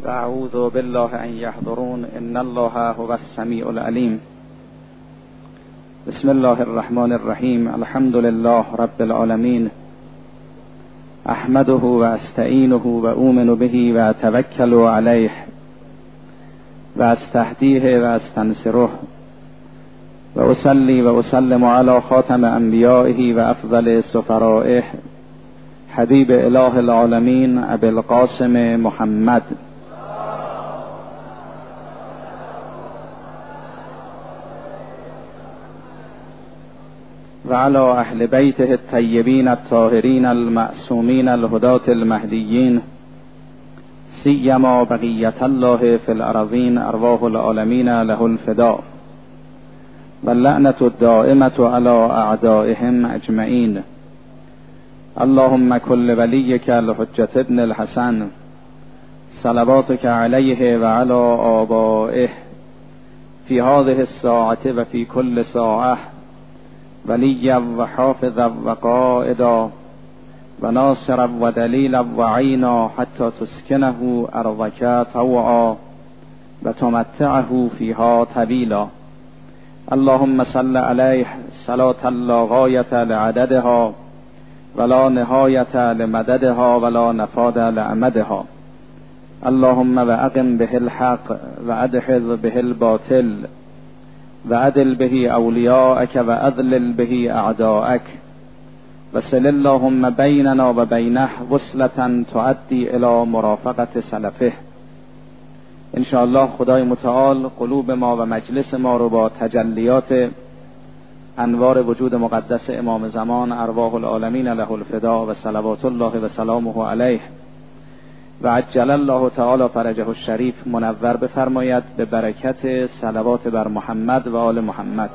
و اعوذ بالله ان یحضرون ان الله هو السمیع العلیم. بسم الله الرحمن الرحیم. الحمد لله رب العالمین. احمده و استعینه و اؤمن به و اتوکل علیه و استهدیه و استنصره و اصلی و اسلم علی خاتم انبیائه و افضل سفرائه حبیب اله العالمین ابی القاسم محمد و علی اهل بیته الطیبین الطاهرین المعصومین الهداة المهدیین سیما بقیت الله فی الارضین ارواح العالمین له الفداء و اللعنة الدائمة علی اعدائهم اجمعین. اللهم كل وليك الحجة ابن الحسن صلواتك عليه وعلى آبائه في هذه الساعة وفي كل ساعة وليا وحافظا وقائدا وناصرا ودليلا وعينا حتى تسكنه أرضك طوعا وتمتعه فيها طويلا. اللهم صل عليه صلاة لا غاية لعددها ولا نهایت لمددها ولا نفاد لعمدها. اللهم واقم به الحق وادحض به الباطل وعدل به اولیاءك واذلل به اعداءك وصل اللهم بیننا و بینه وصلة تعدی الى مرافقت سلفه. انشاءالله خدای متعال قلوب ما و مجلس ما رو با تجلیات انوار وجود مقدس امام زمان ارواح العالمین له الفداء و صلوات الله و سلامه علیه و عجل الله تعالی فرجه الشریف منور بفرماید به برکت صلوات بر محمد و آل محمد.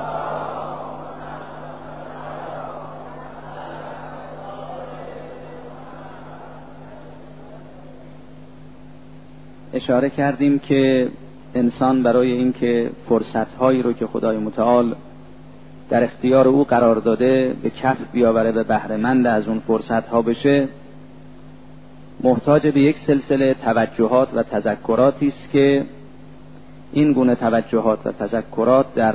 اشاره کردیم که انسان برای اینکه فرصت‌هایی رو که خدای متعال در اختیار او قرار داده به کف بیاوره و بهره مند از اون فرصت‌ها بشه، محتاج به یک سلسله توجهات و تذکراتی است که این گونه توجهات و تذکرات در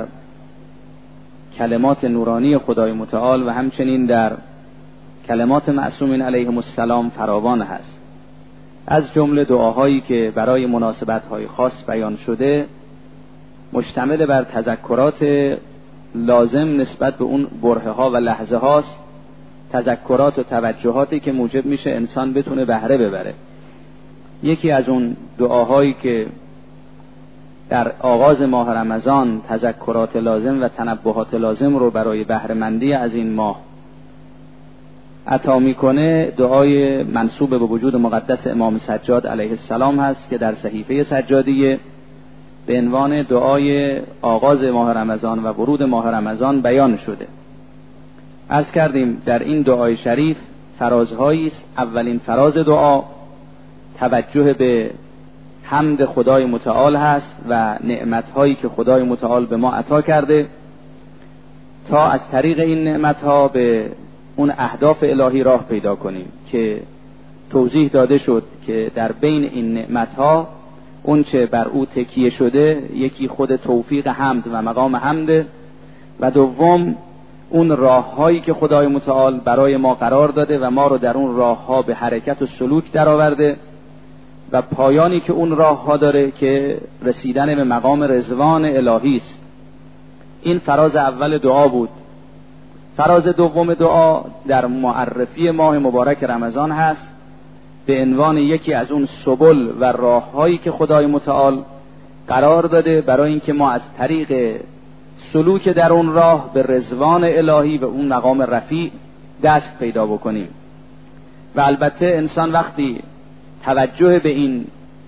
کلمات نورانی خدای متعال و همچنین در کلمات معصومین علیهم السلام فراوان هست. از جمله دعاهایی که برای مناسبت‌های خاص بیان شده مشتمل بر تذکرات لازم نسبت به اون برهه‌ها و لحظه هاست، تذکرات و توجهاتی که موجب میشه انسان بتونه بهره ببره. یکی از اون دعاهایی که در آغاز ماه رمضان تذکرات لازم و تنبهات لازم رو برای بهره مندی از این ماه عطا میکنه دعای منسوب به وجود مقدس امام سجاد علیه السلام هست که در صحیفه سجادیه به عنوان دعای آغاز ماه رمضان و ورود ماه رمضان بیان شده. عرض کردیم در این دعای شریف فرازهایی است. اولین فراز دعا توجه به حمد خدای متعال هست و نعمتهایی که خدای متعال به ما عطا کرده تا از طریق این نعمتها به اون اهداف الهی راه پیدا کنیم که توضیح داده شد که در بین این نعمتها اون چه بر او تکیه شده یکی خود توفیق حمد و مقام حمد و دوم اون راههایی که خدای متعال برای ما قرار داده و ما رو در اون راهها به حرکت و سلوک درآورده و پایانی که اون راهها داره که رسیدن به مقام رضوان الهی است. این فراز اول دعا بود. فراز دوم دعا در معرفی ماه مبارک رمضان هست به عنوان یکی از اون سبل و راههایی که خدای متعال قرار داده برای اینکه ما از طریق سلوک در اون راه به رضوان الهی و اون مقام رفیع دست پیدا بکنیم. و البته انسان وقتی توجه به این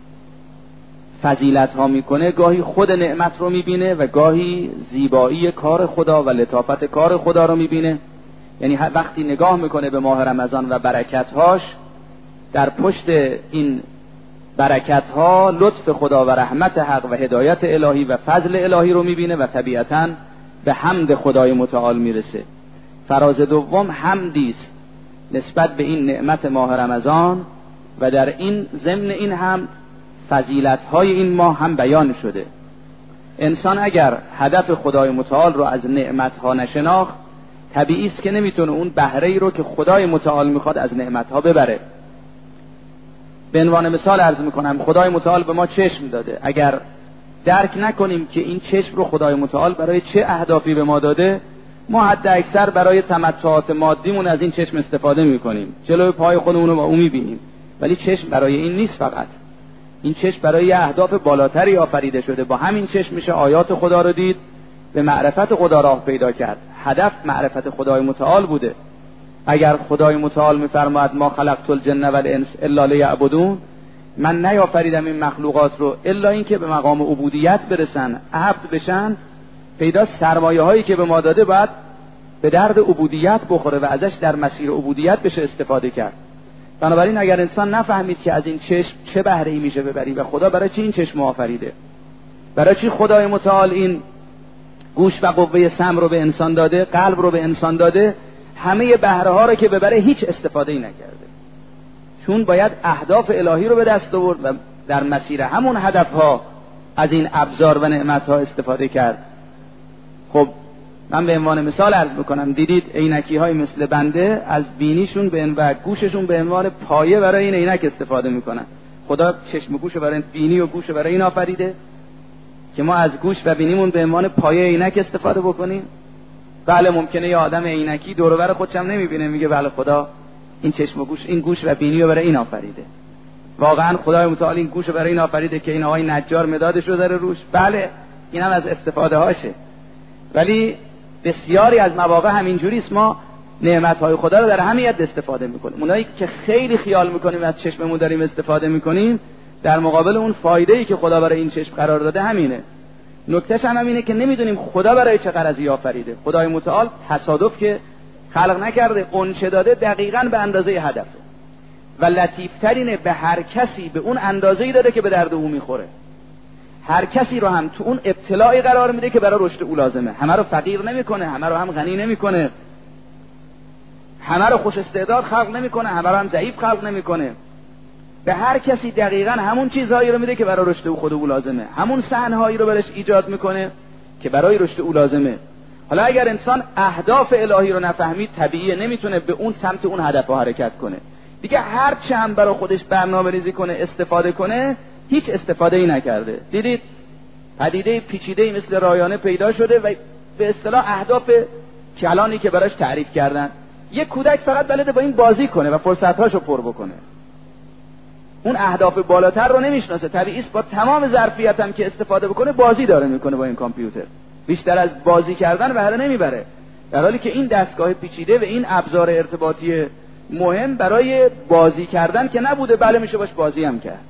فضیلت ها میکنه گاهی خود نعمت رو میبینه و گاهی زیبایی کار خدا و لطافت کار خدا رو میبینه. یعنی وقتی نگاه میکنه به ماه رمضان و برکتهاش، در پشت این برکتها لطف خدا و رحمت حق و هدایت الهی و فضل الهی رو میبینه و طبیعتاً به حمد خدای متعال میرسه. فراز دوم حمدی است نسبت به این نعمت ماه رمضان و در این ضمن این حمد فضیلت‌های این ماه هم بیان شده. انسان اگر هدف خدای متعال رو از نعمت‌ها نشناخت، طبیعی است که نمیتونه اون بهره‌ای رو که خدای متعال میخواد از نعمت‌ها ببره. به عنوان مثال عرض میکنم، خدای متعال به ما چشم داده. اگر درک نکنیم که این چشم رو خدای متعال برای چه اهدافی به ما داده، ما حد اکثر برای تمتعات مادیمون از این چشم استفاده میکنیم، جلوی پای خودمون رو با اون میبینیم، ولی چشم برای این نیست. فقط این چشم برای اهداف بالاتری آفریده شده. با همین چشم میشه آیات خدا رو دید، به معرفت خدا راه پیدا کرد. هدف معرفت خدای متعال بوده. اگر خدای متعال میفرماید ما خلقت الجن و الانس الا لیعبدون، من نیافریدم این مخلوقات رو الا این که به مقام عبودیت برسن، عبد بشن، پیدا سرمایه هایی که به ما داده باید به درد عبودیت بخوره و ازش در مسیر عبودیت بشه استفاده کرد. بنابراین اگر انسان نفهمید که از این چشم چه بهره‌ای میشه ببری و خدا برای چی این چشم آفریده، برای چی خدای متعال این گوش و قوه سمع رو به انسان داده، قلب رو به انسان داده، همه بهره ها رو که ببره هیچ استفاده ای نکرده. چون باید اهداف الهی رو به دست آورد و در مسیر همون هدف ها از این ابزار و نعمت ها استفاده کرد. خب من به عنوان مثال عرض میکنم، دیدید عینکی های مثل بنده از بینیشون و گوششون به عنوان پایه برای این عینک استفاده میکنن. خدا چشم و گوش برای بینی و گوش برای این آفریده که ما از گوش و بینیمون به عنوان پایه عینک استفاده بکنیم. بله ممکنه یه آدم عینکی دور و بر خودش هم نمیبینه، میگه بله خدا این چشم و گوش، این گوش و بینی رو برای این آفریده. واقعا خدای متعال این گوش رو برای این آفریده که این آقای نجار مدادش رو داره روش. بله این هم از استفاده هاشه، ولی بسیاری از مواقع همینجوری است. ما نعمت‌های خدا رو در همیت استفاده میکنیم. اونایی که خیلی خیال میکنیم از چشممون داریم استفاده میکنیم، در مقابل اون فایده‌ای که خدا برای این چشم قرار داده همینه. نکتهش هم اینه که نمیدونیم خدا برای چه غرضی آفریده. خدای متعال تصادف که خلق نکرده، قنچه داده دقیقاً به اندازه هدفه و لطیفترینه به هر کسی به اون اندازه‌ای داده که به درد او میخوره. هر کسی رو هم تو اون ابتلاعی قرار میده که برای رشد او لازمه. همه رو فقیر نمیکنه، همه رو هم غنی نمیکنه، همه رو خوش استعداد خلق نمیکنه، همه رو هم ضعیف خلق نمیکنه. به هر کسی دقیقاً همون چیزهایی رو میده که برای رشد او خود او لازمه، همون صحنه‌هایی رو برش ایجاد میکنه که برای رشد او لازمه. حالا اگر انسان اهداف الهی رو نفهمید، طبیعیه نمیتونه به اون سمت اون هدف حرکت کنه. دیگه هر چه هم برای خودش برنامه‌ریزی کنه، استفاده کنه، هیچ استفاده‌ای نکرده. دیدید پدیده پیچیده‌ای مثل رایانه پیدا شده و به اصطلاح اهداف کلانی که براش تعریف کردن. یک کودک فقط بلده با این بازی کنه و فرصت‌هاشو پر بکنه. اون اهداف بالاتر رو نمیشناسه. طبیعی است با تمام ظرفیت هم که استفاده بکنه بازی داره میکنه با این کامپیوتر. بیشتر از بازی کردن بهره نمیبره. در حالی که این دستگاه پیچیده و این ابزار ارتباطی مهم برای بازی کردن که نبوده، بله میشه باش بازی هم کرد.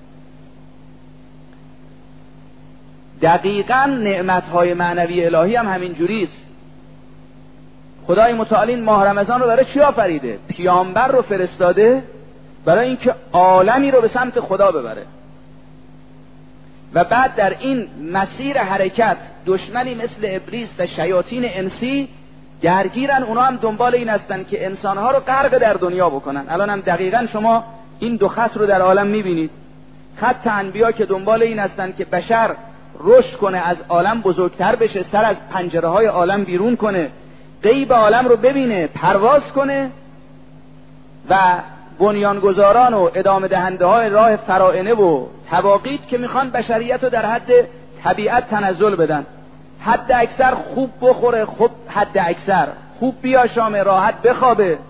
دقیقاً نعمت‌های معنوی الهی هم همین جوری است. خدای متعال این ماه رمضان رو داره چی آفریده؟ پیامبر رو فرستاده برای اینکه عالمی رو به سمت خدا ببره و بعد در این مسیر حرکت دشمنی مثل ابلیس و شیاطین انسی درگیرن. اونا هم دنبال این هستن که انسانها رو غرق در دنیا بکنن. الان هم دقیقاً شما این دو خط رو در عالم میبینید. خط انبیا که دنبال این هستن که بشر رشد کنه، از عالم بزرگتر بشه، سر از پنجره های عالم بیرون کنه، غیب عالم رو ببینه، پرواز کنه، و بنیانگذاران و ادامه دهنده های راه فرائنه و تواقیت که میخوان بشریت رو در حد طبیعت تنزل بدن. حد اکثر خوب بخوره، خوب حد اکثر خوب بیاشامه، راحت بخوابه.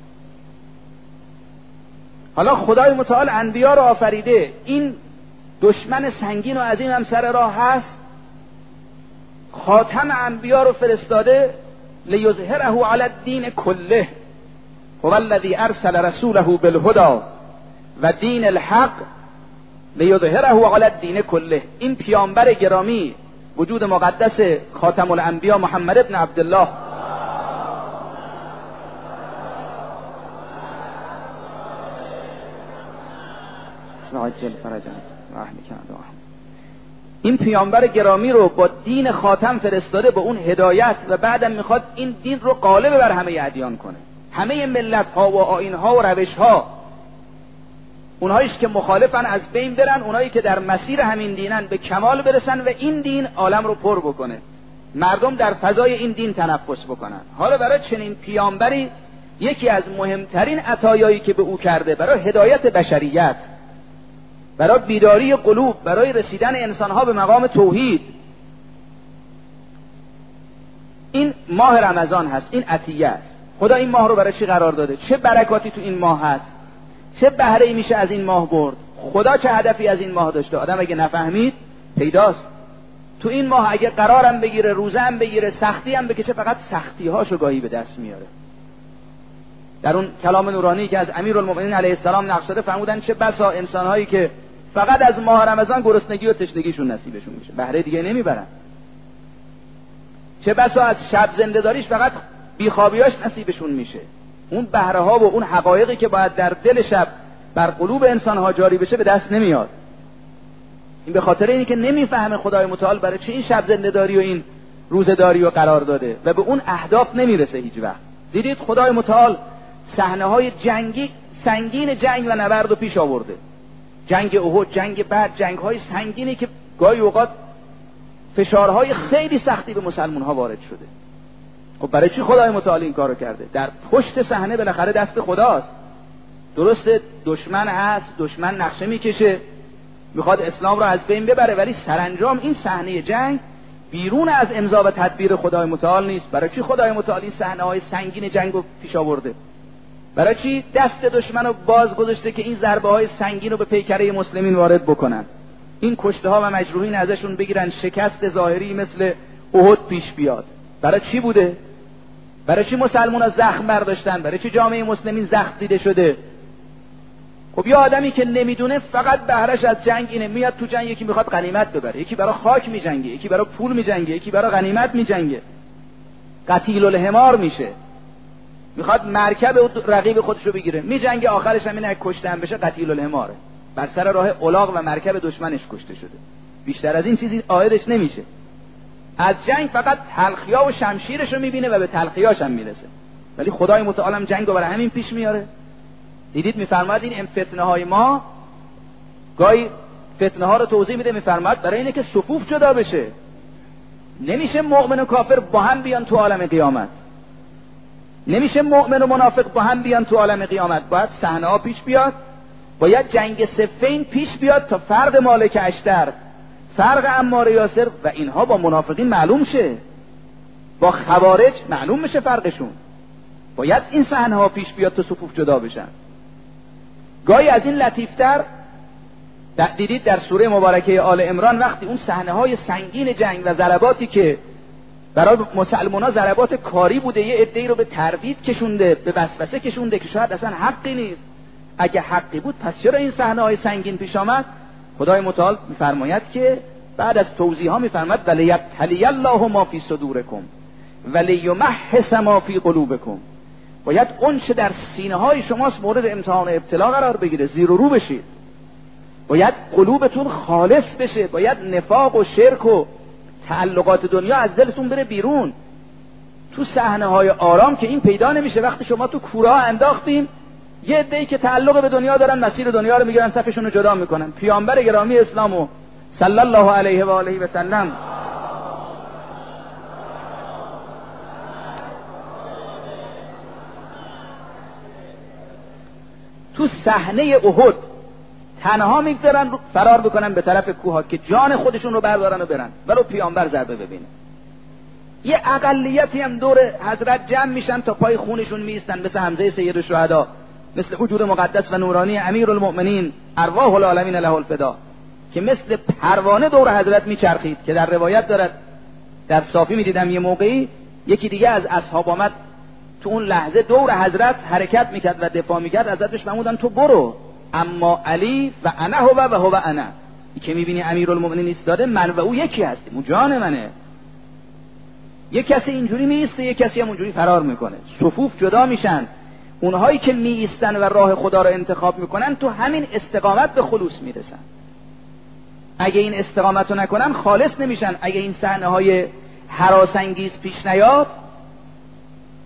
حالا خدای متعال انبیا رو آفریده، این دشمن سنگین و عظیم هم سر راه هست، خاتم انبیا رو فرستاده لیظهره علی الدین کله هو الذی ارسل رسوله بالهدى و دین الحق لیظهره علی الدین کله. این پیامبر گرامی، وجود مقدس خاتم الانبیا محمد ابن عبدالله عجل فرجا این پیامبر گرامی رو با دین خاتم فرستاده، با اون هدایت، و بعدم میخواد این دین رو غالب بر همه ادیان کنه، همه ملت ها و آیین ها و روش ها. اونهاییش که مخالفن از بین برن، اونهایی که در مسیر همین دینن به کمال برسن و این دین عالم رو پر بکنه، مردم در فضای این دین تنفس بکنن. حالا برای چنین پیامبری یکی از مهمترین عطایایی که به او کرده برای هدایت بشریت، برای بیداری قلوب، برای رسیدن انسانها به مقام توحید، این ماه رمضان هست. این عطیه است. خدا این ماه رو برای چی قرار داده؟ چه برکاتی تو این ماه هست؟ چه بهره‌ای میشه از این ماه برد؟ خدا چه هدفی از این ماه داشته؟ آدم اگه نفهمید پیداست. تو این ماه اگه قرارم بگیره، روزه هم بگیره، سختی هم بکشه، فقط سختی هاشو گاهی به دست میاره. در اون کلام نورانی که از امیرالمومنین علیه السلام نقل شده فرمودن چه بسا انسان‌هایی که فقط از ماه رمضان گرسنگی و تشنگیشون نصیبشون میشه، بهره دیگه نمیبرن. چه بسا از شب زنده‌داریش فقط بیخوابیاش نصیبشون میشه. اون بهره ها و اون حقایقی که باید در دل شب بر قلوب انسان‌ها جاری بشه به دست نمیاد. این به خاطر اینی که نمیفهمه خدای متعال برای چه این شب زنده‌داری و این روزه‌داری رو قرار داده و به اون اهداف نمیرسه هیچ وقت. دیدید خدای متعال صحنه‌های جنگی سنگین جنگ و نبرد رو پیش آورده. جنگ احد، جنگ بدر، جنگ‌های سنگینی که گاهی اوقات فشارهای خیلی سختی به مسلمان‌ها وارد شده. خب برای چی خدای متعال این کارو کرده؟ در پشت صحنه بالاخره دست خداست. درسته دشمن هست، دشمن نقشه میکشه، میخواد اسلام رو از بین ببره، ولی سرانجام این صحنه جنگ بیرون از امضا و تدبیر خدای متعال نیست. برای چی خدای متعال این صحنه‌های سنگین جنگ رو پیش آورده؟ برای چی دست دشمن رو باز گذاشته که این ضربه‌های سنگین رو به پیکره مسلمین وارد بکنن، این کشته‌ها و مجروحین ازشون بگیرن، شکست ظاهری مثل احد پیش بیاد؟ برای چی بوده؟ برای چی مسلمان‌ها زخم برداشتن؟ برای چی جامعه مسلمین زخم دیده شده؟ خب یه آدمی که نمیدونه فقط بهره‌اش از جنگ اینه، میاد تو جنگ، یکی میخواد غنیمت ببره، یکی برای خاک میجنگه، یکی برای پول میجنگه، یکی برای غنیمت میجنگه، قتیل الحمار میشه، میخواد مرکب رقیب خودش رو بگیره، میجنگه، آخرش هم اینه کشته هم بشه قتیل الحماره، بر سر راه الاغ و مرکب دشمنش کشته شده. بیشتر از این چیزی عایدش نمیشه. از جنگ فقط تلخیا و شمشیرش رو میبینه و به تلخیاش هم میرسه. ولی خدای متعال هم جنگ رو برای همین پیش میاره. دیدید میفرماد این فتنه های ما، گاهی فتنه ها رو توضیح میده، میفرماد برای اینه که صفوف جدا بشه. نمیشه مؤمن و کافر با هم بیان تو عالم قیامت، نمیشه مؤمن و منافق با هم بیان تو عالم قیامت. باید صحنه ها پیش بیاد، باید جنگ صفین پیش بیاد تا فرق مالک اشتر، فرق عمار یاسر و اینها با منافقین معلوم شه، با خوارج معلوم بشه فرقشون. باید این صحنه ها پیش بیاد تا صفوف جدا بشن. گاهی از این لطیفتر دیدید در سوره مبارکه آل عمران، وقتی اون صحنه های سنگین جنگ و ضرباتی که برای مسلمان‌ها ضربات کاری بوده، یه عده‌ای رو به تردید کشونده، به وسوسه کشونده که شاید اصلا حقی نیست. اگه حقی بود پس چرا این صحنه های سنگین پیش آمد؟ خدای متعال میفرماید که بعد از توضیح ها میفرماید ولیبتلی الله ما فی صدورکم ولیمحص ما فی قلوبکم. باید اون چه در سینه های شماست مورد امتحان و ابتلا قرار بگیره، زیر و رو بشید. باید قلوبتون خالص بشه، باید نفاق و شرک و تعلقات دنیا از دلتون بره بیرون. تو صحنه های آرام که این پیدا نمیشه. وقتی شما تو کوره انداختین، یه عده‌ای که تعلق به دنیا دارن مسیر دنیا رو میگیرن، صفشون رو جدا میکنن. پیامبر گرامی اسلامو صلی الله علیه و آله و سلم تو صحنه احد تنها میگذارن فرار بکنن به طرف کوه که جان خودشون رو بردارن و برن ولو پیامبر ضربه ببینه. یه اقلیتی هم دور حضرت جمع میشن تا پای خونشون میستن، مثل حمزه سید الشهدا، مثل حضور مقدس و نورانی امیرالمؤمنین ارواح العالمین له الفدا، که مثل پروانه دور حضرت میچرخید. که در روایت دارد، در صافی میدیدم یه موقعی یکی دیگه از اصحاب آمد تو اون لحظه دور حضرت حرکت میکرد و دفاع میکرد. حضرتش فرمودن تو برو، اما علی و انا هو و هو انا. که میبینی امیرالمؤمنین ایستاده، من و او یکی هستیم، اون جان منه. یک کسی اینجوری میایسته، یک کسی هم اونجوری فرار میکنه. صفوف جدا میشن. اونهایی که میایستن و راه خدا رو انتخاب میکنن تو همین استقامت به خلوص میرسن. اگه این استقامت رو نکنن خالص نمیشن. اگه این صحنه های هراس انگیز پیش نیاد،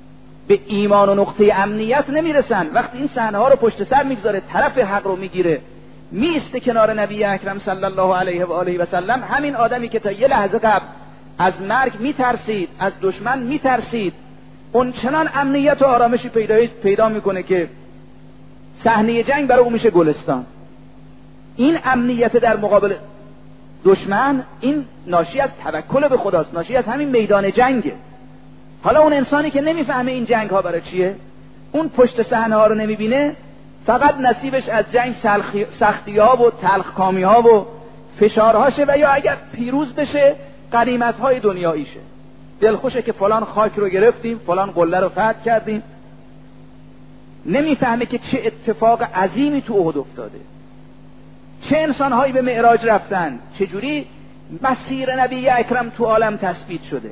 به ایمان و نقطه امنیت نمیرسن. وقتی این صحنه ها رو پشت سر میگذاره، طرف حق رو میگیره، میسته کنار نبی اکرم صلی الله علیه و آله و سلم، همین آدمی که تا یه لحظه قبل از مرگ میترسید، از دشمن میترسید، اون چنان امنیت و آرامشی پیدا میکنه که صحنه جنگ برای اون میشه گلستان. این امنیت در مقابل دشمن، این ناشی از توکل به خداست، ناشی از همین میدان جنگه. حالا اون انسانی که نمیفهمه این جنگ ها برای چیه، اون پشت صحنه ها رو نمیبینه، فقط نصیبش از جنگ سختی ها و تلخکامی ها و فشارهاشه، و یا اگر پیروز بشه غنیمت های دنیاییشه. دلخوشه که فلان خاک رو گرفتیم، فلان قله رو فتح کردیم. نمیفهمه که چه اتفاق عظیمی تو احد افتاده، چه انسانهایی به معراج رفتن، چجوری مسیر نبی اکرم تو عالم تثبیت شده.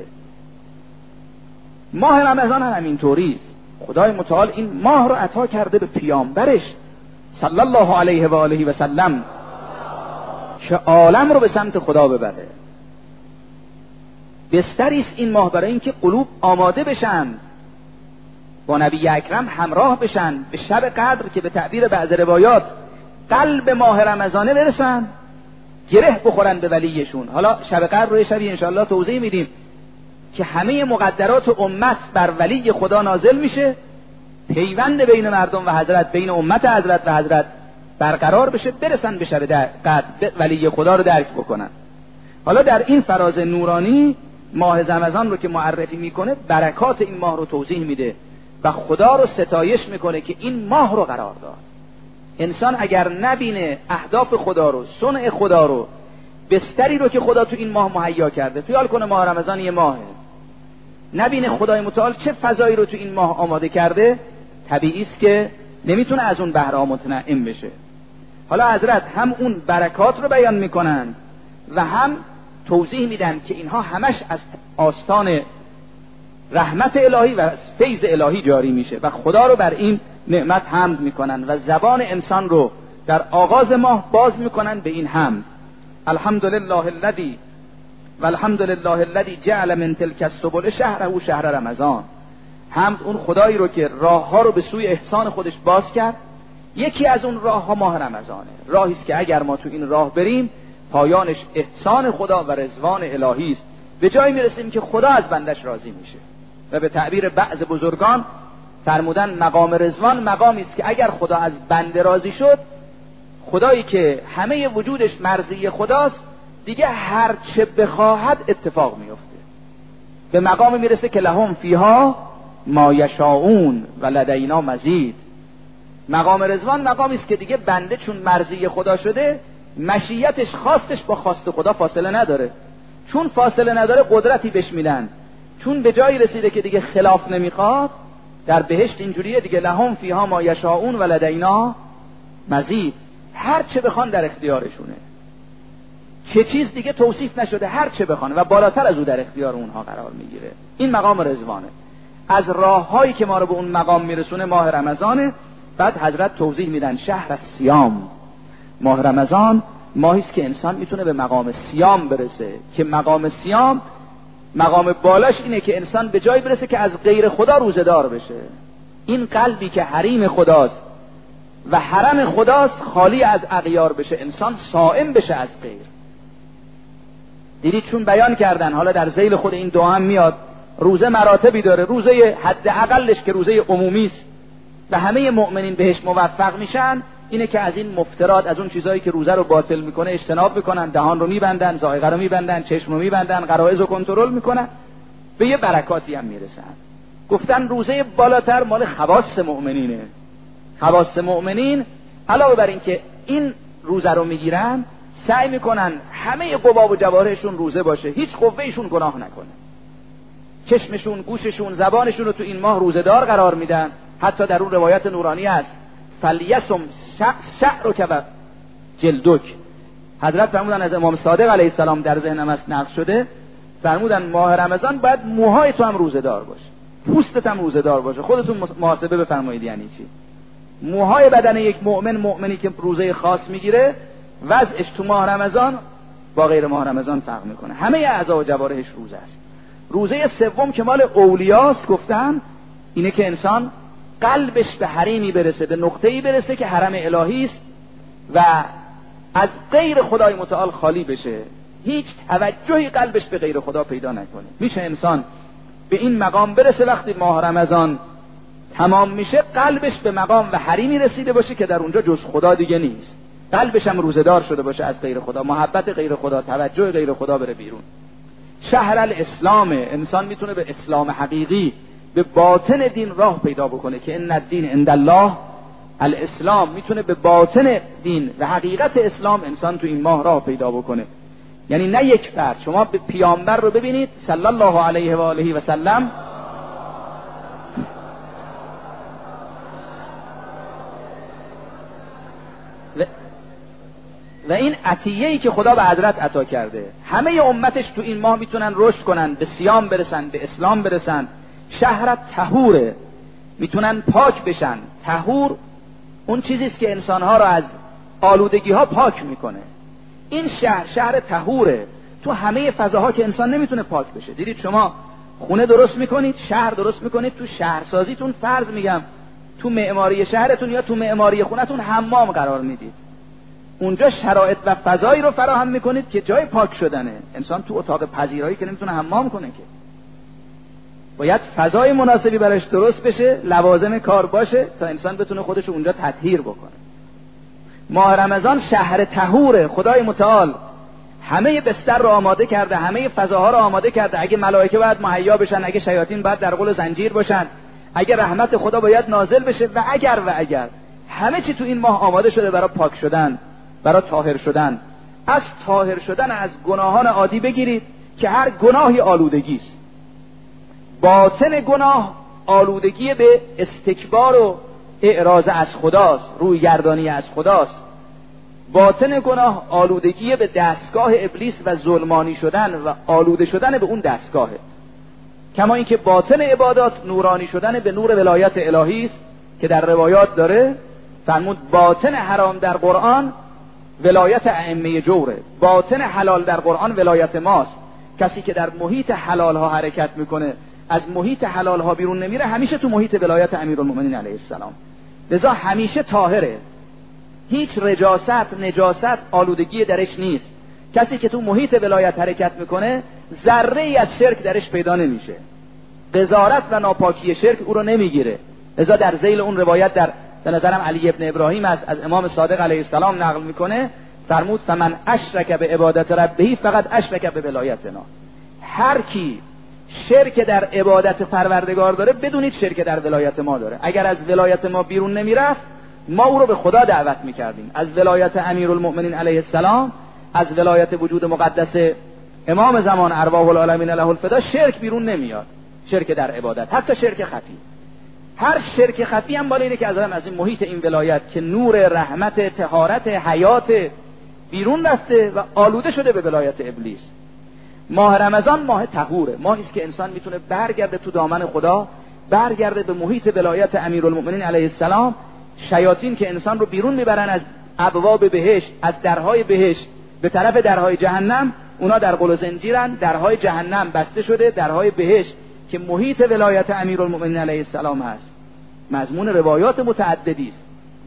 ماه رمضان هم همینطوری است. خدای متعال این ماه رو عطا کرده به پیامبرش صلی الله علیه و آله و سلم که عالم رو به سمت خدا ببره. بستری است این ماه برای اینکه قلوب آماده بشن، با نبی اکرم همراه بشن، به شب قدر که به تعبیر بعض روایات قلب ماه رمضانه برسن، گره بخورن به ولیشون. حالا شب قدر رو شبی انشاءالله توضیح میدیم که همه مقدرات امت بر ولی خدا نازل میشه، پیوند بین مردم و حضرت، بین امت حضرت و حضرت برقرار بشه، برسن به شب قدر، ولی خدا رو درک بکنن. حالا در این فراز نورانی ماه رمضان رو که معرفی میکنه، برکات این ماه رو توضیح میده و خدا رو ستایش میکنه که این ماه رو قرار داد. انسان اگر نبینه اهداف خدا رو، صنع خدا رو، بستری رو که خدا تو این ماه مهیا کرده، خیال کنه ماه رمضان یه ماهه، نبینه خدای متعال چه فضایی رو تو این ماه آماده کرده، طبیعی است که نمیتونه از اون بهره متنعم بشه. حالا حضرت هم اون برکات رو بیان میکنن و هم توضیح میدن که اینها همش از آستان رحمت الهی و فیض الهی جاری میشه و خدا رو بر این نعمت حمد میکنن و زبان انسان رو در آغاز ماه باز میکنن به این حمد. الحمدلله الذی والحمدلله الذی جعل من تلک السبل شهره شهر رمضان. حمد اون خدایی رو که راه ها رو به سوی احسان خودش باز کرد. یکی از اون راه ها ماه رمضانه، راهی است که اگر ما تو این راه بریم پایانش احسان خدا و رضوان الهی است، به جایی میرسیم که خدا از بندش راضی میشه. و به تعبیر بعض بزرگان فرمودن مقام رضوان مقامی است که اگر خدا از بنده راضی شد، خدایی که همه وجودش مرضی خداست، دیگه هر چه بخواهد اتفاق میفته. به مقام میرسه که لهم فیها ما یشاؤون و لدینا مزید. مقام رضوان مقامی است که دیگه بنده چون مرضی خدا شده، مشیتش، خواستش با خواست خدا فاصله نداره. چون فاصله نداره قدرتی بهش میدن. چون به جایی رسیده که دیگه خلاف نمیخواد، در بهشت اینجوریه دیگه، لهم فیها ما یشاؤون و لدینا مزید. هر چه بخوان در اختیارشونه، چه چیز دیگه توصیف نشده، هر چه بخوان و بالاتر از او در اختیار اونها قرار میگیره. این مقام رضوانه. از راههایی که ما رو به اون مقام میرسونه ماه رمضانه. بعد حضرت توضیح میدن شهر الصیام. ماه رمضان ماهی است که انسان میتونه به مقام صیام برسه، که مقام صیام مقام بالاش اینه که انسان به جایی برسه که از غیر خدا روزه‌دار بشه. این قلبی که حریم خداست و حرم خداست خالی از اغیار بشه، انسان صائم بشه از غیر. دیدید چون بیان کردن، حالا در ذیل خود این دعا هم میاد، روزه مراتبی داره. روزه حد اقلش که روزه عمومی است و همه مؤمنین بهش موفق میشن، اینه که از این مفترات، از اون چیزایی که روزه رو باطل میکنه اجتناب میکنن، دهان رو میبندن، ذائقه رو میبندن، چشم رو میبندن، غرایز رو کنترل میکنن، به یه برکاتی هم میرسن. گفتن روزه بالاتر مال خواص مؤمنینه. خواص مؤمنین علاوه بر این که این روزه رو میگیرن، سعی میکنن همه قوا و جوارحشون روزه باشه، هیچ قوهشون گناه نکنه. چشمشون، گوششون، زبانشون رو تو این ماه روزه دار قرار میدن. حتی در اون روایت نورانی است فلیسم شعرک و جلدک. حضرت فرمودن، از امام صادق علیه السلام در ذهنم است نقل شده، فرمودن ماه رمضان باید موهای تو هم روزه دار باشه، پوستت هم روزه دار باشه. خودتون محاسبه بفرمایید یعنی چی. موهای بدن یک مؤمنی که روزه خاص میگیره، وضعش تو ماه رمضان با غیر ماه رمضان فرق میکنه. همه اعضا و جوارحش روزه است. روزه سوم که مال اولیاست، گفتن اینه که انسان قلبش به حریمی برسه، به نقطه‌ای برسه که حرم الهی است و از غیر خدای متعال خالی بشه، هیچ توجهی قلبش به غیر خدا پیدا نکنه. میشه انسان به این مقام برسه وقتی ماه رمضان تمام میشه قلبش به مقام و حریمی رسیده باشه که در اونجا جز خدا دیگه نیست، قلبش هم روزه‌دار شده باشه از غیر خدا، محبت غیر خدا، توجه غیر خدا بره بیرون. شهر الاسلام، انسان میتونه به اسلام حقیقی، به باطن دین راه پیدا بکنه که ان الدین عند الله الاسلام. میتونه به باطن دین و حقیقت اسلام انسان تو این ماه راه پیدا بکنه. یعنی نه یک فرد، شما به پیامبر رو ببینید صلی الله علیه و آله و سلم، و این عطیه‌ای که خدا به حضرت عطا کرده، همه امتش تو این ماه میتونن رشد کنن، به صیام برسن، به اسلام برسن. شهر طهوره، میتونن پاک بشن. طهور اون چیزیست که انسانها رو از آلودگی ها پاک میکنه. این شهر طهوره، تو همه فضاها که انسان نمیتونه پاک بشه. دیدید شما خونه درست میکنید، شهر درست میکنید، تو شهرسازیتون فرض میگم تو معماری شهرتون یا تو معماری خونتون حمام قرار میدید، اونجا شرایط و فضایی رو فراهم میکنید که جای پاک شدنه. انسان تو اتاق پذیرایی که نمیتونه حمام کنه که، باید فضای مناسبی براش درست بشه، لوازم کار باشه تا انسان بتونه خودش اونجا تطهیر بکنه. ماه رمضان شهر طهوره. خدای متعال همه بستر رو آماده کرده، همه فضاها رو آماده کرده. اگه ملائکه باید مهیا بشن، اگه شیاطین باید در قل زنجیر باشن، اگه رحمت خدا باید نازل بشه، و اگر همه چی تو این ماه آماده شده برای پاک شدن، برای طاهر شدن. از طاهر شدن از گناهان عادی بگیرید که هر گناهی آلودگی است. باطن گناه آلودگی به استکبار و اعراض از خداست، روی گردانی از خداست. باطن گناه آلودگی به دستگاه ابلیس و ظلمانی شدن و آلوده شدن به اون دستگاهه. کما اینکه باطن عبادات نورانی شدن به نور ولایت الهی است که در روایات داره فرمود باطن حرام در قرآن ولایت ائمه جوره، باطن حلال در قرآن ولایت ماست. کسی که در محیط حلال ها حرکت میکنه، از محیط حلال ها بیرون نمیره، همیشه تو محیط ولایت امیرالمومنین علیه السلام، لذا همیشه طاهره، هیچ رجاست، نجاست، آلودگی درش نیست. کسی که تو محیط ولایت حرکت میکنه ذره ای از شرک درش پیدا نمیشه، قذارت و ناپاکی شرک او رو نمیگیره. لذا در ذیل اون روایت در به نظرم علی ابن ابراهیم از امام صادق علیه السلام نقل میکنه، فرمود فمن اشرک به عبادت ربه فقط اشرک به ولایتنا. هر کی شرک در عبادت پروردگار داره بدونید شرک در ولایت ما داره. اگر از ولایت ما بیرون نمیرفت ما او رو به خدا دعوت میکردیم. از ولایت امیرالمؤمنین علیه السلام، از ولایت وجود مقدس امام زمان ارواح العالمین له الفدا شرک بیرون نمیاد، شرک در عبادت، حتی شرک خفی. هر شرک خفی هم بالا اینه که از این محیط این ولایت که نور رحمت، طهارت، حیات بیرون رفته و آلوده شده به ولایت ابلیس. ماه رمضان ماه طهوره، ماهی است که انسان میتونه برگرده تو دامن خدا، برگرده به محیط ولایت امیرالمؤمنین علیه السلام. شیاطین که انسان رو بیرون میبرن از ابواب بهشت، از درهای بهشت به طرف درهای جهنم، اونا در قل و زنجیرن. درهای جهنم بسته شده، درهای بهشت که محیط ولایت امیرالمؤمنین علیه السلام هست مضمون روایات متعددی است،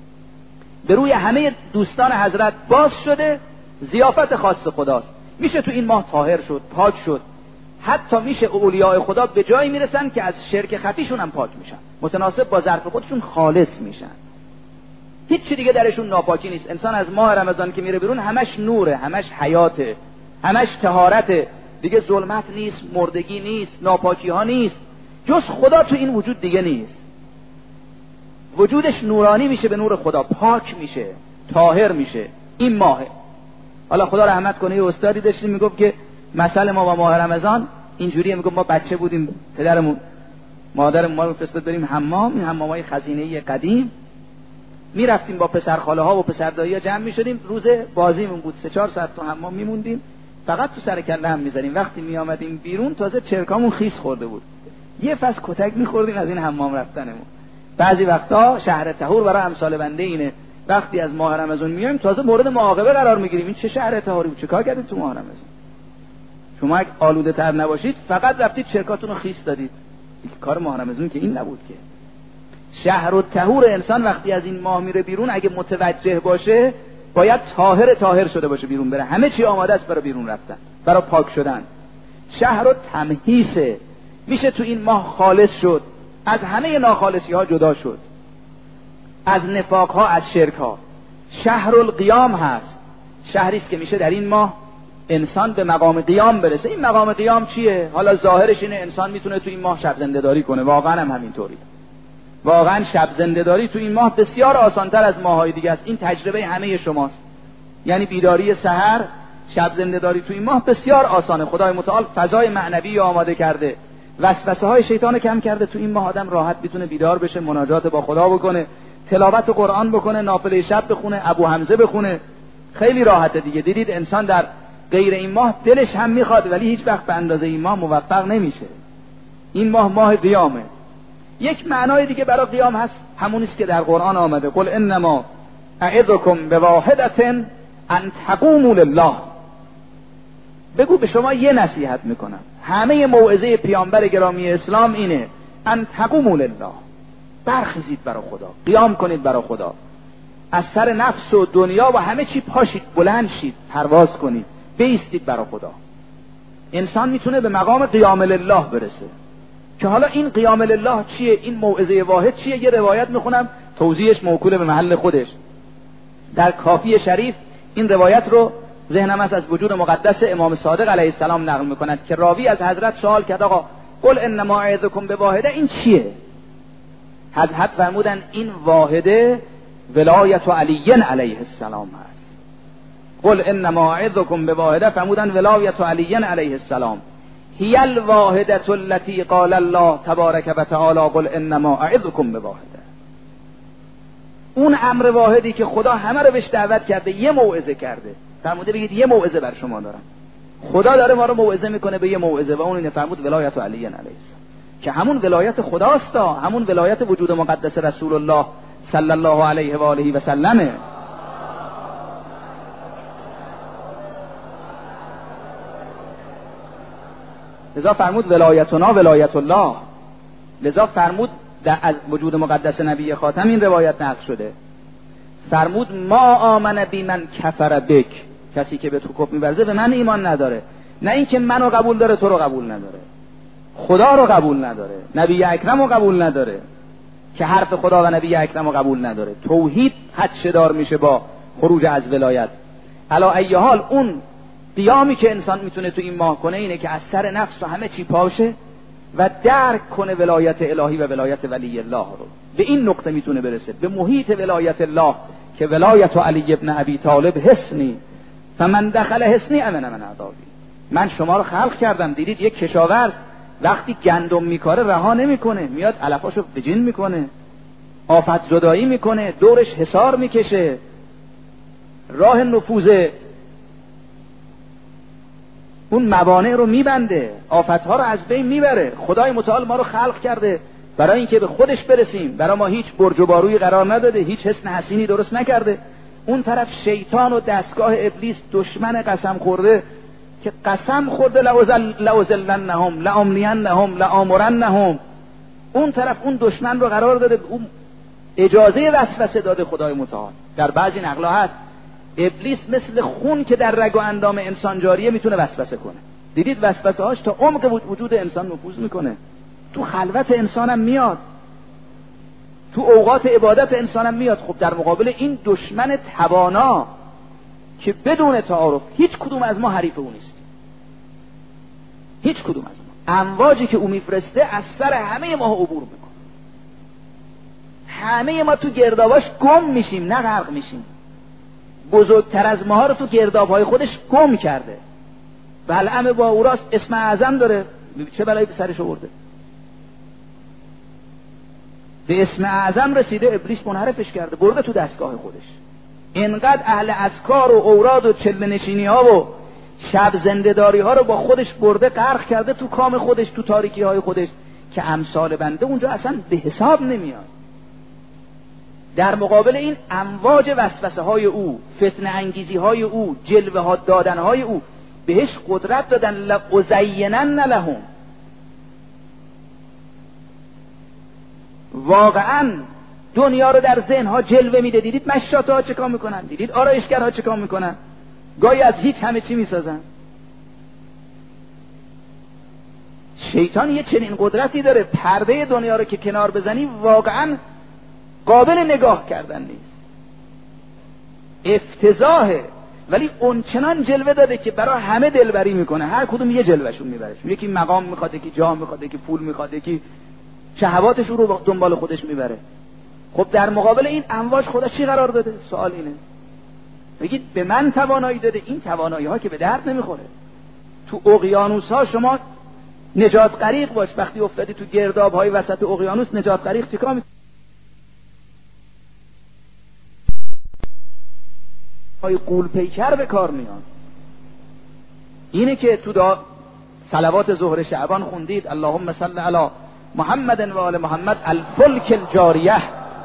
به روی همه دوستان حضرت باز شده، ضیافت خاص خداست. میشه تو این ماه طاهر شد، پاک شد. حتی میشه اولیاء خدا به جایی میرسن که از شرک خفیشون هم پاک میشن، متناسب با ظرف خودشون خالص میشن، هیچ چی دیگه درشون ناپاکی نیست. انسان از ماه رمضان که میره بیرون همش نوره، همش حیاته، همش طهارته، دیگه ظلمت نیست، مردگی نیست، ناپاکی ها نیست، جز خدا تو این وجود دیگه نیست. وجودش نورانی میشه، به نور خدا پاک میشه، طاهر میشه. این ماهه. حالا خدا رحمت کنه، یه استادی داشتیم میگفت که مثل ما با ماه رمضان اینجوریه. میگفت ما بچه بودیم، پدرمون مادرمون ما رو فرستاد بریم حمام، این حمامای خزینه‌ای قدیم، میرفتیم با پسر خاله ها و پسر دایی ها جمع میشدیم، روز بازیمون بود 3-4 ساعت تو حمام میموندیم، فقط تو سر کله هم میزنیم. وقتی میآمدیم بیرون تازه چرکامون خیس خورده بود، یه فصل کتک میخوردیم از این حمام رفتنمون. بعضی وقتا شهر طهور برای امثال بنده اینه، وقتی از ماه رمضان میایم تازه مورد معاقبه قرار میگیریم. این چه شهر طهوری بود، چه کار کردید تو ماه رمضان؟ شما اگه آلوده تر نباشید فقط رفتید چرکاتون رو خیس دادید، کار ماه رمضان که این نبود که. شهر الطهور انسان وقتی از این ماه میره بیرون اگه متوجه باشه باید طاهر شده باشه بیرون بره. همه چی آماده است برای بیرون رفتن، برای پاک شدن. شهر التمحیص، میشه تو این ماه خالص شد، از همه ناخالصی ها جدا شد، از نفاق ها، از شرک ها. شهر القیام هست، شهری است که میشه در این ماه انسان به مقام قیام برسه. این مقام قیام چیه؟ حالا ظاهرش اینه انسان میتونه تو این ماه شب زنده‌داری کنه، واقعا هم همینطوری. واقعا شب زنده‌داری تو این ماه بسیار آسان‌تر از ماه‌های دیگه است. این تجربه همه شماست. یعنی بیداری سحر، شب زنده‌داری تو این ماه بسیار آسانه. خدای متعال فضای معنوی آماده کرده، وسوسه‌های شیطان کم کرده. تو این ماه آدم راحت میتونه بیدار بشه، مناجات با خدا بکنه، تلاوت قرآن بکنه، نافله شب بخونه، ابو حمزه بخونه. خیلی راحته دیگه. دیدید انسان در غیر این ماه دلش هم میخواد ولی هیچ وقت به اندازه این ماه موفق نمیشه. این ماه ماه قیامه. یک معنای دیگه برای قیام هست، همونیه که در قرآن آمده، قل انما اعظکم بواحدة ان تقوموا لله. بگو به شما یه نصیحت میکنم، همه موعظه پیامبر گرامی اسلام اینه، ان تقوموا لله، برخیزید برای خدا، قیام کنید برای خدا، از سر نفس و دنیا و همه چی پاشید، بلند شید، پرواز کنید، بایستید برای خدا. انسان میتونه به مقام قیام لله برسه. که حالا این قیام لله چیه؟ این موعظه واحد چیه؟ یه روایت میخونم توضیحش موکول به محل خودش. در کافی شریف این روایت رو ذهنم از وجود مقدس امام صادق علیه السلام نقل میکند که راوی از حضرت سوال کرد آقا قل انما اعظکم بواحده، این چیه؟ حضرت فرمودن این واحده ولایت علی علیه السلام هست. قل انما اعظکم بواحده، فرمودن ولایت علی علیه السلام هی الواحدة التي قال الله تبارک و تعالی قل انما اعظکم بواحده. اون امر واحدی که خدا همه رو بهش دعوت کرده، یه موعظه کرده، فرموده بگید یه موعظه بر شما دارم. خدا داره ما رو موعظه میکنه به یه موعظه و اون اینه، فرمود ولایت علی علیه السلام، که همون ولایت خداست، همون ولایت وجود مقدس رسول الله صلی الله علیه و آله و سلمه. لذا فرمود ولایتنا ولایت الله. لذا فرمود از وجود مقدس نبی خاتم این روایت نقل شده، فرمود ما آمن بی من کفر بک، کسی که به تو کفر می‌ورزه به من ایمان نداره. نه اینکه منو قبول داره تو رو قبول نداره، خدا رو قبول نداره، نبی اکرم رو قبول نداره، که حرف خدا و نبی اکرم رو قبول نداره. توحید حدشدار میشه با خروج از ولایت. علی ای حال اون قیامی که انسان میتونه تو این ماه کنه اینه که از سر نفس و همه چی پاشه و درک کنه ولایت الهی و ولایت ولی الله رو. به این نقطه میتونه برسه، به محیط ولایت الله که ولایت علی ابن ابی طالب حصنی فمن دخل حصنی امن من عذابی. من شما رو خلق کردم. دیدید یک کشاورز وقتی گندم میکاره رها نمیکنه، میاد علفاشو بجین میکنه، آفت زدایی میکنه، دورش حصار میکشه، راه نفوذ اون موانع رو میبنده، آفتها رو از بین میبره. خدای متعال ما رو خلق کرده برای اینکه به خودش برسیم. برای ما هیچ برج و بارویی قرار نداده، هیچ حسن حسینی درست نکرده. اون طرف شیطان و دستگاه ابلیس دشمن قسم خورده که قسم خورده لأضلنهم لأملینهم لآمرنهم. اون طرف اون دشمن رو قرار داده، اون اجازه وسوسه داده خدای متعال. در بعضی نقل‌ها هست ابلیس مثل خون که در رگ و اندام انسان جاریه میتونه وسوسه کنه. دیدید وسوسه هاش تا عمق وجود انسان نفوذ میکنه، تو خلوت انسانم میاد، تو اوقات عبادت انسانم میاد. خب در مقابل این دشمن توانا که بدون تعارف هیچ کدوم از ما حریف او نیست، هیچ کدوم از ما، امواجی که او میفرسته از سر همه ما عبور میکنه. همه ما تو گرداباش گم میشیم، نه غرق میشیم. بزرگتر از ماها رو تو گردابهای خودش گم کرده. بلعم با اوراس اسم اعظم داره، چه بلایی به سرش آورده؟ به اسم اعظم رسیده، ابلیس منحرفش کرده، برده تو دستگاه خودش. اینقدر اهل اذکار و اوراد و چله نشینی ها و شب زنده‌داری ها رو با خودش برده، غرق کرده تو کام خودش، تو تاریکی های خودش، که امثال بنده اونجا اصلا به حساب نمیاد. در مقابل این امواج وسوسه های او، فتنه انگیزی های او، جلوه ها دادن های او، بهش قدرت دادن لأزینن لهم. واقعا دنیا رو در ذهنها جلوه میده. دیدید مشاطه ها چیکار میکنن، دیدید آرایشگرها چیکار میکنن، گاهی از هیچ همه چی میسازن. شیطان یه چنین قدرتی داره پرده دنیا رو که کنار بزنی واقعا قابل نگاه کردن نیست، افتضاحه، ولی اون چنان جلوه داده که برای همه دلبری میکنه. هر کدوم یه جلوهشون میبره، یکی مقام میخواد، یکی جاه میخواد، یکی پول میخواد، یکی شهواتش رو دنبال خودش میبره. خب در مقابل این امواج خدا چی قرار داده؟ سوال اینه. بگید به من توانایی داده، این توانایی ها که به درد نمیخوره. تو اقیانوس ها شما نجات غریق باش، وقتی افتادی تو گرداب های وسط اقیانوس نجات غریق چیکار میکنی؟ های قول پیکر به کار میان. اینه که تو صلوات ظهر شعبان خوندید اللهم صل علی محمد و آل محمد الفلک الجاریه.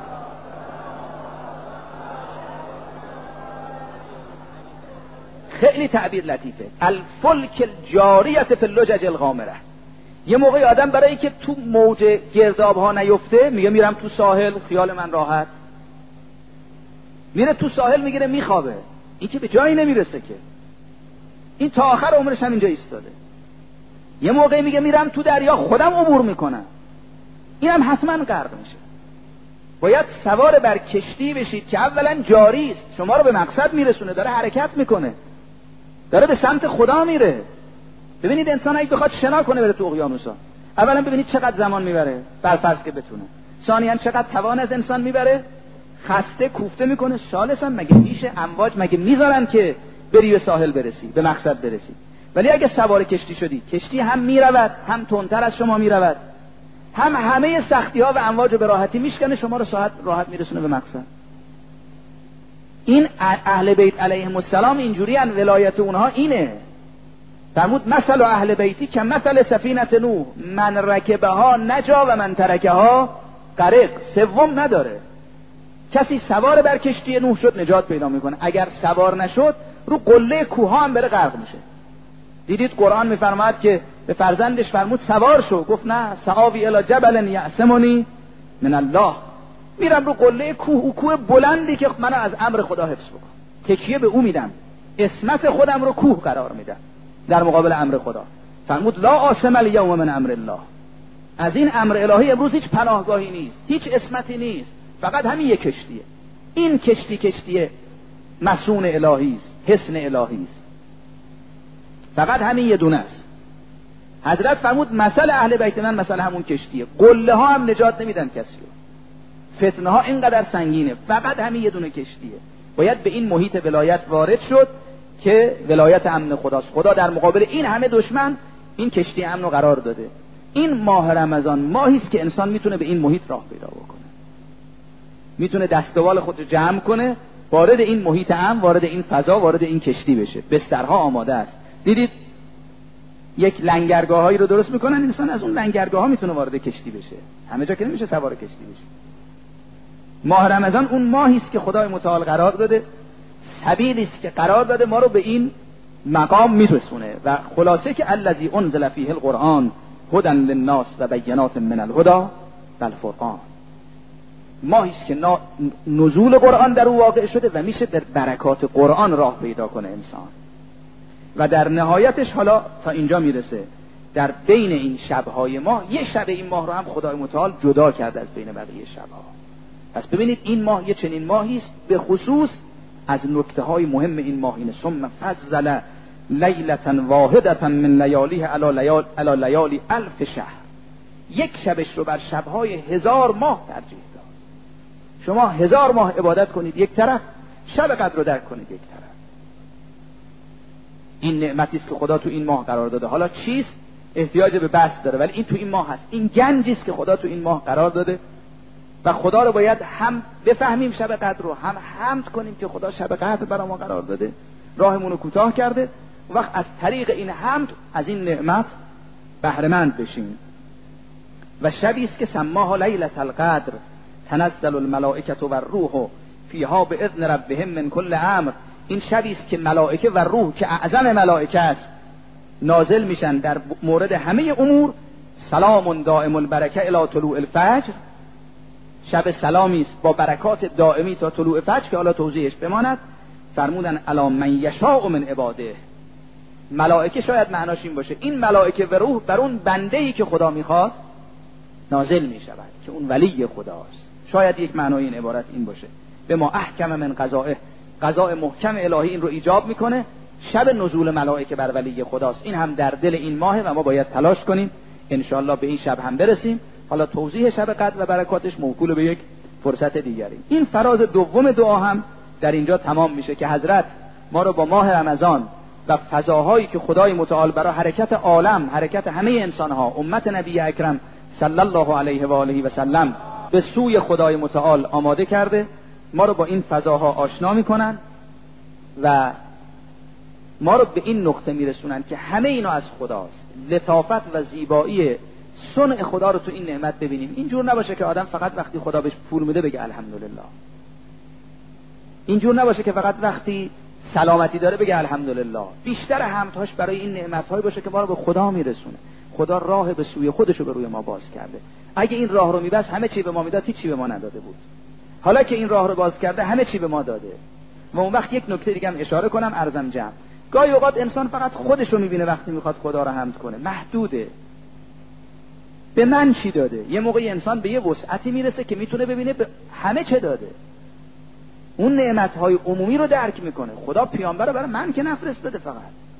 خیلی تعبیر لطیفه، الفلک الجاریه فی اللجج الغامره. یه موقعی آدم برای که تو موج گرداب ها نیفته میگه میرم تو ساحل خیال من راحت، میره تو ساحل میگیره میخوابه. این که به جایی نمیرسه که، این تا آخر عمرش هم اینجا ایستاده. یه موقعی میگه میرم تو دریا خودم عبور میکنم، این هم حتما غرق میشه. باید سوار بر کشتی بشید که اولا جاری است، شما رو به مقصد میرسونه، داره حرکت میکنه، داره به سمت خدا میره. ببینید انسان اگه بخواد شنا کنه بره تو اقیانوسا، اولا ببینید چقدر زمان میبره برفرض که بتونه، ثانیاً چقدر توان از انسان میبره، خسته کوفته میکنه، ثالثاً مگه میشه امواج مگه میذارن که بری به ساحل برسی، به مقصد برسی؟ ولی اگه سوار کشتی شدی، کشتی هم میرود، هم تندتر از شما میرود، هم همه سختی ها و امواج به راحتی میشکنه، شما رو راحت میرسونه به مقصد. این اهل بیت علیهم السلام اینجوری ان، ولایت اونها اینه. فرمود مثل اهل بیتی که مثل سفینه نوح من رکبها نجا و من ترکها غرق. سوم نداره، کسی سوار بر کشتی نوح شد نجات پیدا میکنه، اگر سوار نشد رو قله کوه هم بره غرق میشه. دیدید قرآن میفرماد که به فرزندش فرمود سوار شو، گفت نه سآوی الی جبل یعصمنی من الله، میرم رو قله کوه بلندی که منو از امر خدا حفظ بکن، تکیه به او میدم، عصمت خودم رو کوه قرار میدم در مقابل امر خدا. فرمود لا عاصم الیوم من امر الله، از این امر الهی امروز هیچ پناهگاهی نیست، هیچ عصمتی نیست، فقط همین یک کشتیه. این کشتی مسون الهی است، حصن الهی است، فقط همین یه دونه است. حضرت فرمود مثل اهل بیت من مثل همون کشتیه، قله ها هم نجات نمیدن کسی رو، فتنه ها اینقدر سنگینه، فقط همین یه دونه کشتیه. باید به این محیط ولایت وارد شد که ولایت امن خداست. خدا در مقابل این همه دشمن این کشتی امن رو قرار داده. این ماه رمضان ماهی است که انسان میتونه به این محیط راه پیدا بکنه، میتونه دستوال خود رو جمع کنه، وارد این محیط امن، وارد این فضا، وارد این کشتی بشه. بسترها آماده است. دیدید یک لنگرگاهایی رو درست میکنن، انسان از اون لنگرگاه ها میتونه وارد کشتی بشه، همه جا که نمیشه سوار کشتی بشه. ماه رمضان اون ماهی است که خدای متعال قرار داده، سبیلی است که قرار داده ما رو به این مقام میرسونه. و خلاصه که الذی انزل فیه القرآن هدی للناس و بینات من الهدی والفرقان، ماهی است که نزول قرآن در او واقع شده و میشه در برکات قرآن راه پیدا کنه انسان. و در نهایتش حالا تا اینجا میرسه، در بین این شبهای ماه یه شب این ماه رو هم خدای متعال جدا کرده از بین بقیه شبها. پس ببینید این ماه یه چنین ماهی است. به خصوص از نکته های مهم این ماه اینه ثم فضل لیلة واحدة من لیالیه علی لیالی الف شهر، یک شبش رو بر شبهای 1000 ماه ترجیح داد. شما 1000 ماه عبادت کنید یک طرف، شب قدر رو درک کنید یک طرف. این نعمتی است که خدا تو این ماه قرار داده. حالا چیست؟ احتیاج به بحث داره، ولی این تو این ماه هست. این گنجی است که خدا تو این ماه قرار داده و خدا رو باید هم بفهمیم شب قدر رو، هم حمد کنیم که خدا شب قدر برای ما قرار داده، راهمون رو کوتاه کرده. وقت از طریق این حمد از این نعمت بهره مند بشیم. و شبی است که سماها لیلة القدر تنزل الملائکه و الروح فیها باذن ربهم من کل امر. این شبی است که ملائکه و روح که اعظم ملائکه است نازل میشن در مورد همه امور. سلام دائم البرکه الی طلوع الفجر، شب سلامی است با برکات دائمی تا طلوع فجر که حالا توضیحش بماند. فرمودن الا من یشاء من عباده. ملائکه شاید معناش این باشه این ملائکه و روح بر اون بنده‌ای که خدا میخواد نازل میشود که اون ولی خداست. شاید یک معنای این عبارت این باشه به ما احکم من قضائه، قضاء محکم الهی این رو ایجاب میکنه. شب نزول ملائکه بر ولی خداست. این هم در دل این ماه و ما باید تلاش کنیم انشاءالله به این شب هم برسیم. حالا توضیح شب قدر و برکاتش موکول به یک فرصت دیگری. این فراز دوم دعا هم در اینجا تمام میشه که حضرت ما رو با ماه رمضان و فضاهایی که خدای متعال برای حرکت عالم، حرکت همه انسانها، امت نبی اکرم صلی الله علیه و آله و سلم به سوی خدای متعال آماده کرده، ما رو با این فضاها آشنا میکنن و ما رو به این نقطه میرسونن که همه اینا از خداست. لطافت و زیبایی صنع خدا رو تو این نعمت ببینیم. اینجور نباشه که آدم فقط وقتی خدا بهش پول میده بگه الحمدلله. اینجور نباشه که فقط وقتی سلامتی داره بگه الحمدلله. بیشتر حمدهاش برای این نعمت‌های باشه که ما رو به خدا میرسونه. خدا راه به سوی خودش رو به روی ما باز کرده. اگه این راه رو میبست همه چی به ما میداد، هیچ چی به ما نداده بود. حالا که این راه رو باز کرده همه چی به ما داده. و اون وقت یک نکته دیگه هم اشاره کنم عرضم جمع. گاهی اوقات انسان فقط خودش رو میبینه وقتی میخواد خدا رو حمد کنه، محدوده. به من چی داده؟ یه موقعی انسان به یه وسعتی میرسه که میتونه ببینه به همه چه داده. اون نعمت‌های عمومی رو درک میکنه. خدا پیامبر رو برای من که نفرستاده، فقط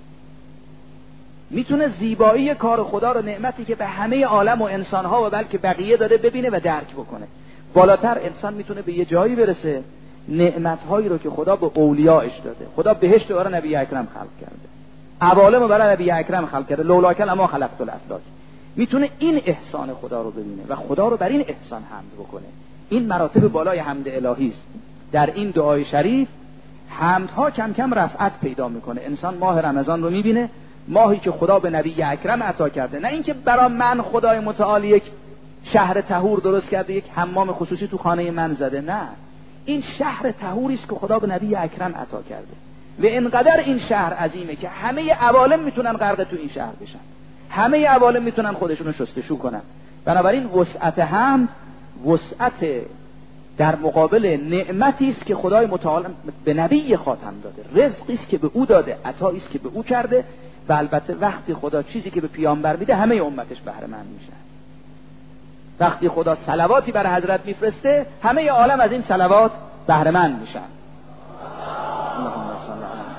میتونه زیبایی کار خدا رو، نعمتی که به همه عالم و انسان‌ها و بلکه بقیه داده ببینه و درک بکنه. بالاتر انسان میتونه به یه جایی برسه نعمت‌هایی رو که خدا به اولیاءش داده. خدا بهشت رو برای نبی اکرم خلق کرده، عوالم رو برای نبی اکرم خلق کرده، لولاک اما خلقت الافلاک. میتونه این احسان خدا رو ببینه و خدا رو بر این احسان حمد بکنه. این مراتب بالای حمد الهی است. در این دعای شریف حمدها کم کم رفعت پیدا میکنه. انسان ماه رمضان رو میبینه، ماهی که خدا به نبی اکرم عطا کرده. نه اینکه برای من خدای متعال یک شهر طهور درست کرده، یک حمام خصوصی تو خانه من زده. نه، این شهر طهوری است که خدا به نبی اکرم عطا کرده و اینقدر این شهر عظیمه که همه عوالم میتونن غرق تو این شهر بشن، همه عوالم میتونن خودشونو شستشو کنن. بنابراین وسعت حمد وسعت در مقابل نعمتی است که خدای متعال به نبی خاتم داده، رزقی است که به او داده، عطایی است که به او کرده. و البته وقتی خدا چیزی که به پیامبر میده همه امتش بهره مند میشن. وقتی خدا صلواتی بر حضرت میفرسته همه عالم از این صلوات بهره مند میشن. اللهم صل علی محمد.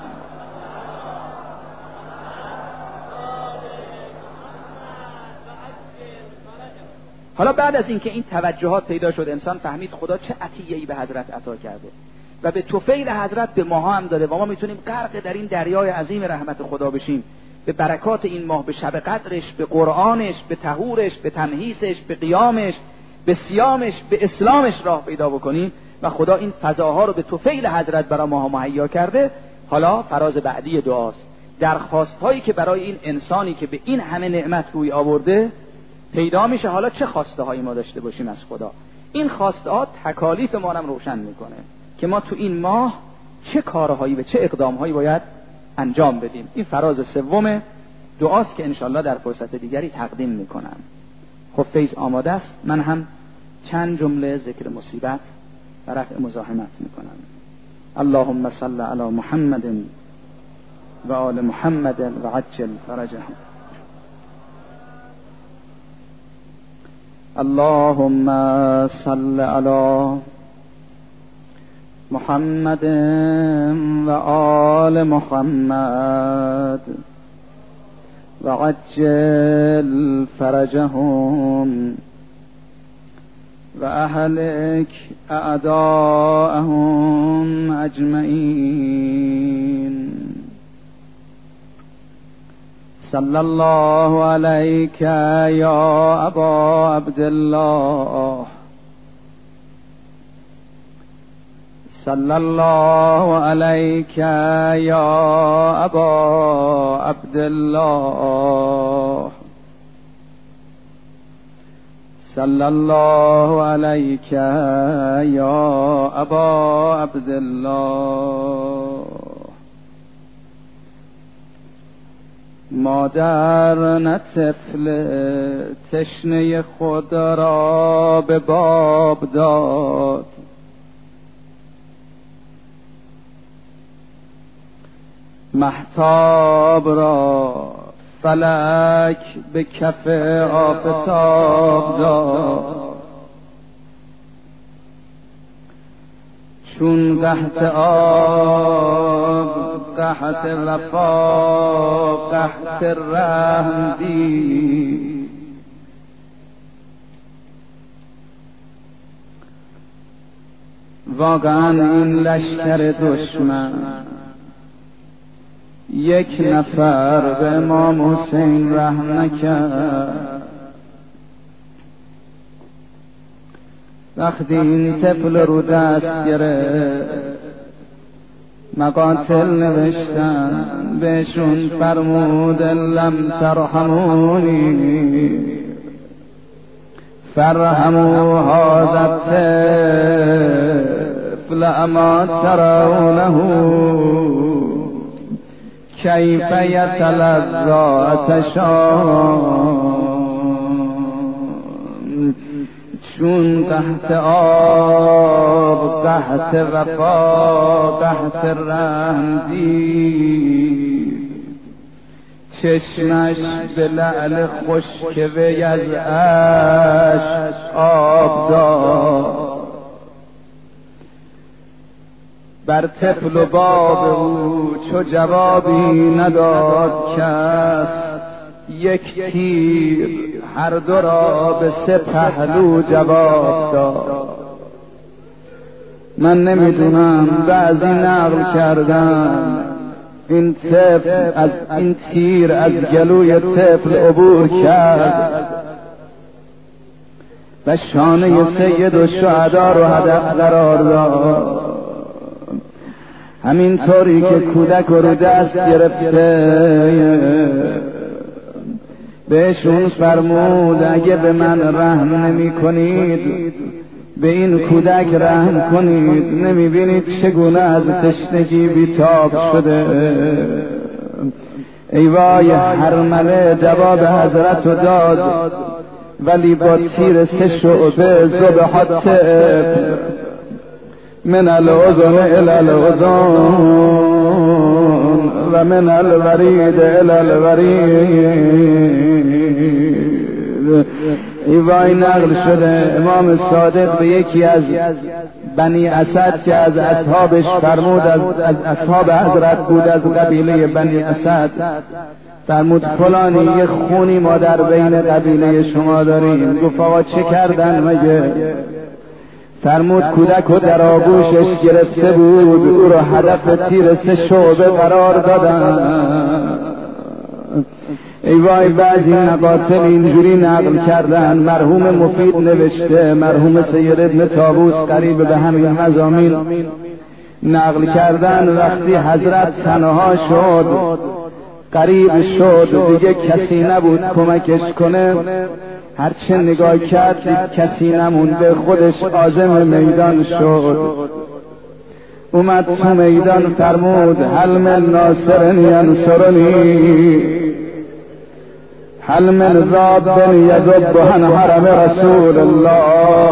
حالا بعد از اینکه این توجهات پیدا شد، انسان فهمید خدا چه عطیه‌ای به حضرت عطا کرده و به طفیل حضرت به ماها هم داده و ما میتونیم غرق در این دریای عظیم رحمت خدا بشیم. به برکات این ماه، به شب قدرش، به قرآنش، به طهورش، به تمهیسش، به قیامش، به صیامش، به اسلامش راه پیدا بکنیم و خدا این فضاها رو به طفیل حضرت برای ماها مهیا کرده. حالا فراز بعدی دعاست. درخواست هایی که برای این انسانی که به این همه نعمت روی آورده پیدا میشه. حالا چه خواسته هایی ما داشته باشیم از خدا؟ این خواسته ها تکالیف ما رو روشن میکنه که ما تو این ماه چه کارهایی و چه اقدامهایی باید انجام بدیم. این فراز سوم دعاست که انشالله در فرصت دیگری تقدیم میکنم. خب فیض آماده است، من هم چند جمله ذکر مصیبت و رفع مزاحمت میکنم. اللهم صل علی محمد و آل محمد و عجل فرجهم. اللهم صل علی محمد و آل محمد و عجل فرجهم و اهلک اعداءهم اجمعین. صلی الله علیک یا ابا عبدالله، صلی الله علیک یا ابا عبدالله، صلی الله علیک یا ابا عبدالله. مادر نه طفل تشنه خود را به باب داد، مهتاب را فلک به کف آفتاب داد. چون قحط آب قحط وفا قحط رحم دید، واقعا این لشکر دشمن یک نفر به امام حسین رحم نکرد. وقتی این طفل رو دست گرفت مقاتل نوشتن، بهشون فرمود لم ترحمونی فرحموا هذا الطفل اما ترونه کیف یتلظی عطشان. چون قحط آب قحط وفا قحط رحم دید، چشمش به لعل خشک وی از اشک آب داد. بر طفل و باب او چو جوابی نداد کس، یک تیر هر دو را به سه پهلو جواب داد. من نمیدونم، بعضی نقل کردن این طفل از این تیر از گلوی طفل عبور کرد و شانه سید الشهدا رو هدف قرار داد. همین طوری که کودک رو دست گرفته بهشون فرمود اگه به من رحم نمی کنید به این کودک رحم کنید. نمی بینید چگونه از تشنگی بیتاب شده؟ ای وای، هرمله جواب حضرت رو داد ولی با تیر 3 شعبه ذبحت من الاذن الى الاذن و من الورید الى الورید. ایوای نقل شده امام صادق به یکی از بنی اسد که از اصحابش فرمود، از اصحاب حضرت بود، از قبیله بنی اسد، فرمود فلانی یه خونی ما در بین قبیله شما داریم. گفت آقا چه کردن مگه؟ فرمود کودک رو در آغوشش گرفته بود، او رو هدف تیر 3 شعبه قرار دادن. ای وای، بعضی مقاتل اینجوری نقل کردن. مرحوم مفید نوشته، مرحوم سید ابن طاووس قریب به همین مضامین نقل کردن، وقتی حضرت تنها شد، قریب شد، دیگه کسی نبود کمکش کنه، هرچه نگاه کرد دید کسی نمونده، خودش عازم میدان شد. اومد تو میدان فرمود هل من ناصر ینصرنی، هل من ذاب یذب عن حرم رسول الله.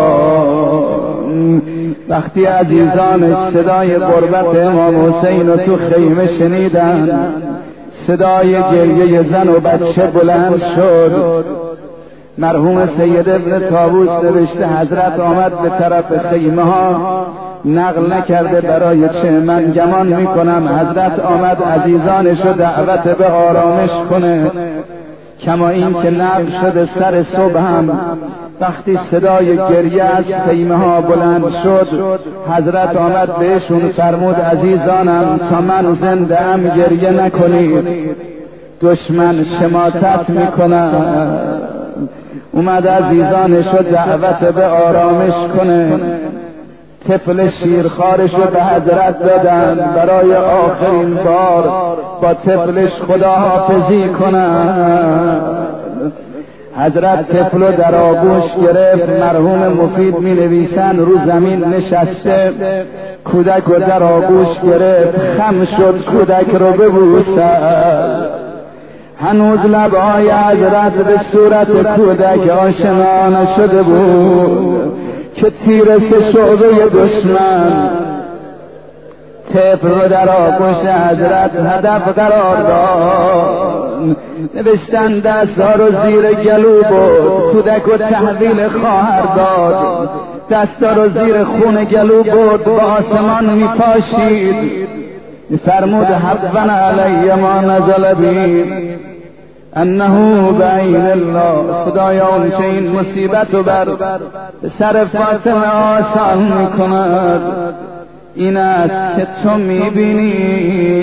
وقتی عزیزانش صدای قربت امام حسین رو تو خیمه شنیدن، صدای گریه زن و بچه بلند شد. مرحوم سید ابن طاووس نوشته حضرت آمد به طرف خیمه ها، نقل نکرده برای چه، من گمان میکنم حضرت آمد عزیزانش رو دعوت به آرامش کنه، کما این که نقل شده سر صبح هم وقتی صدای گریه از خیمه ها بلند شد، حضرت آمد بهشون فرمود عزیزانم تا من زنده ام گریه نکنید، دشمن شماتت میکنه. اومد عزیزانش رو دعوت به آرامش کنه. طفل شیرخوارش رو به حضرت دادن برای آخرین بار با طفلش خداحافظی کنن. حضرت طفل رو در آغوش گرفت. مرحوم مفید می نویسن رو زمین نشسته، کودک رو در آغوش گرفت، خم شد کودک رو ببوسد. هنوز لبای حضرت به صورت کودک آشنا نشده بود که تیر سه شعبه دشمن طفل رو در آغوش حضرت هدف قرار داد. نوشتن دستها رو زیر گلو برد، کودک رو تحویل خواهر داد، دستا رو زیر خون گلو برد، با آسمان میپاشید، فرمود حقا علی ما نزل بی انه بعین الله. خدایا اون چه این مصیبت رو بر سر فاطمه آسان میکند این است که تو میبینی.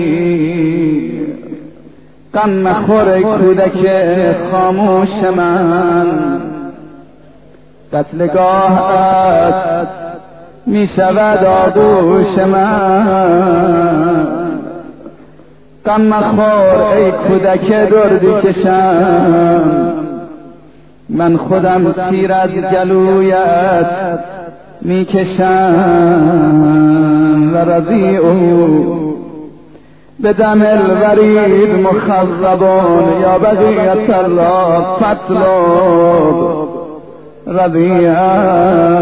غم مخور کودک خاموش من، قتلگاهت میشود آغوش من. غم مخور ای کودک دردی کشم، من خودم تیر از گلویت میکشم. و رضیعو به دم الورید مخضبون یا بقیت الله فاطلب رضیعا